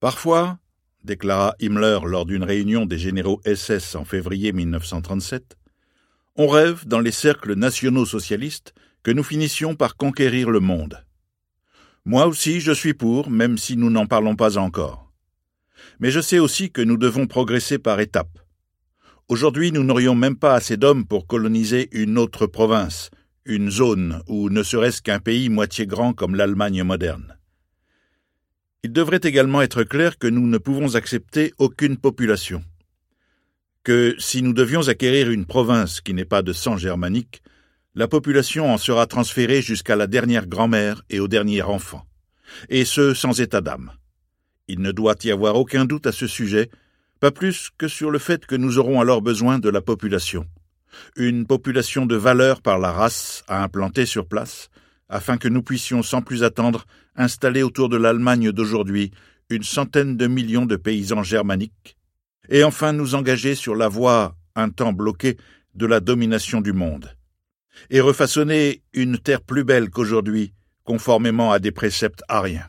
Parfois, déclara Himmler lors d'une réunion des généraux SS en février 1937, on rêve dans les cercles nationaux socialistes que nous finissions par conquérir le monde. Moi aussi, je suis pour, même si nous n'en parlons pas encore. Mais je sais aussi que nous devons progresser par étapes. Aujourd'hui, nous n'aurions même pas assez d'hommes pour coloniser une autre province, une zone ou ne serait-ce qu'un pays moitié grand comme l'Allemagne moderne. Il devrait également être clair que nous ne pouvons accepter aucune population. Que si nous devions acquérir une province qui n'est pas de sang germanique, la population en sera transférée jusqu'à la dernière grand-mère et au dernier enfant, et ce sans état d'âme. Il ne doit y avoir aucun doute à ce sujet, pas plus que sur le fait que nous aurons alors besoin de la population. Une population de valeur par la race à implanter sur place, afin que nous puissions sans plus attendre installer autour de l'Allemagne d'aujourd'hui une centaine de millions de paysans germaniques, et enfin nous engager sur la voie, un temps bloquée, de la domination du monde, et refaçonner une terre plus belle qu'aujourd'hui, conformément à des préceptes ariens.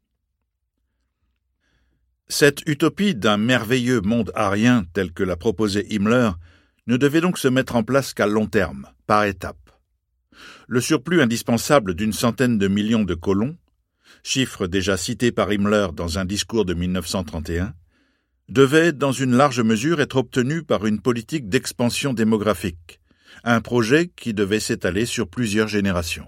Cette utopie d'un merveilleux monde arien tel que l'a proposé Himmler ne devait donc se mettre en place qu'à long terme, par étapes. Le surplus indispensable d'une centaine de millions de colons, chiffre déjà cité par Himmler dans un discours de 1931, devait dans une large mesure être obtenu par une politique d'expansion démographique, un projet qui devait s'étaler sur plusieurs générations.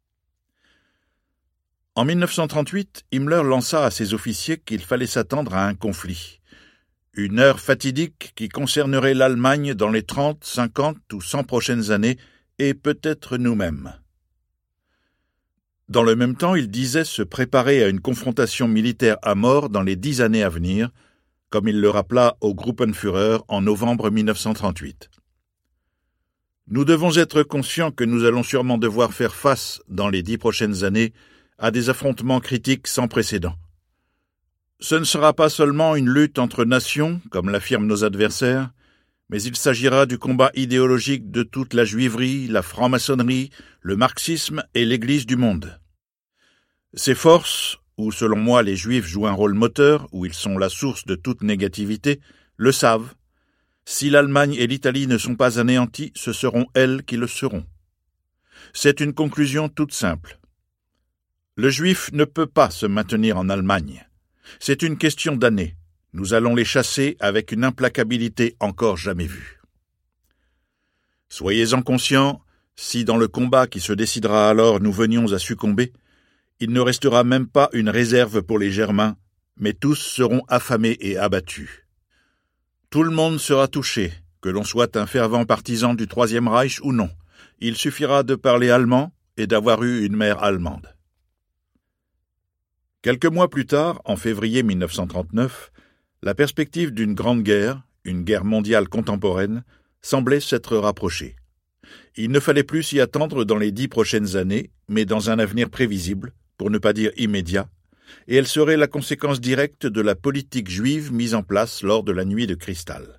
En 1938, Himmler lança à ses officiers qu'il fallait s'attendre à un conflit, une heure fatidique qui concernerait l'Allemagne dans les 30, 50 ou 100 prochaines années et peut-être nous-mêmes. Dans le même temps, il disait se préparer à une confrontation militaire à mort dans les 10 années à venir, comme il le rappela au Gruppenführer en novembre 1938. Nous devons être conscients que nous allons sûrement devoir faire face, dans les 10 prochaines années, à des affrontements critiques sans précédent. Ce ne sera pas seulement une lutte entre nations, comme l'affirment nos adversaires, mais il s'agira du combat idéologique de toute la juiverie, la franc-maçonnerie, le marxisme et l'Église du monde. Ces forces, où selon moi les Juifs jouent un rôle moteur, où ils sont la source de toute négativité, le savent. Si l'Allemagne et l'Italie ne sont pas anéanties, ce seront elles qui le seront. C'est une conclusion toute simple. Le Juif ne peut pas se maintenir en Allemagne. C'est une question d'années. Nous allons les chasser avec une implacabilité encore jamais vue. Soyez-en conscients, si dans le combat qui se décidera alors nous venions à succomber, il ne restera même pas une réserve pour les Germains, mais tous seront affamés et abattus. Tout le monde sera touché, que l'on soit un fervent partisan du Troisième Reich ou non. Il suffira de parler allemand et d'avoir eu une mère allemande. Quelques mois plus tard, en février 1939, la perspective d'une grande guerre, une guerre mondiale contemporaine, semblait s'être rapprochée. Il ne fallait plus s'y attendre dans les 10 prochaines années, mais dans un avenir prévisible, pour ne pas dire immédiat, et elle serait la conséquence directe de la politique juive mise en place lors de la nuit de cristal.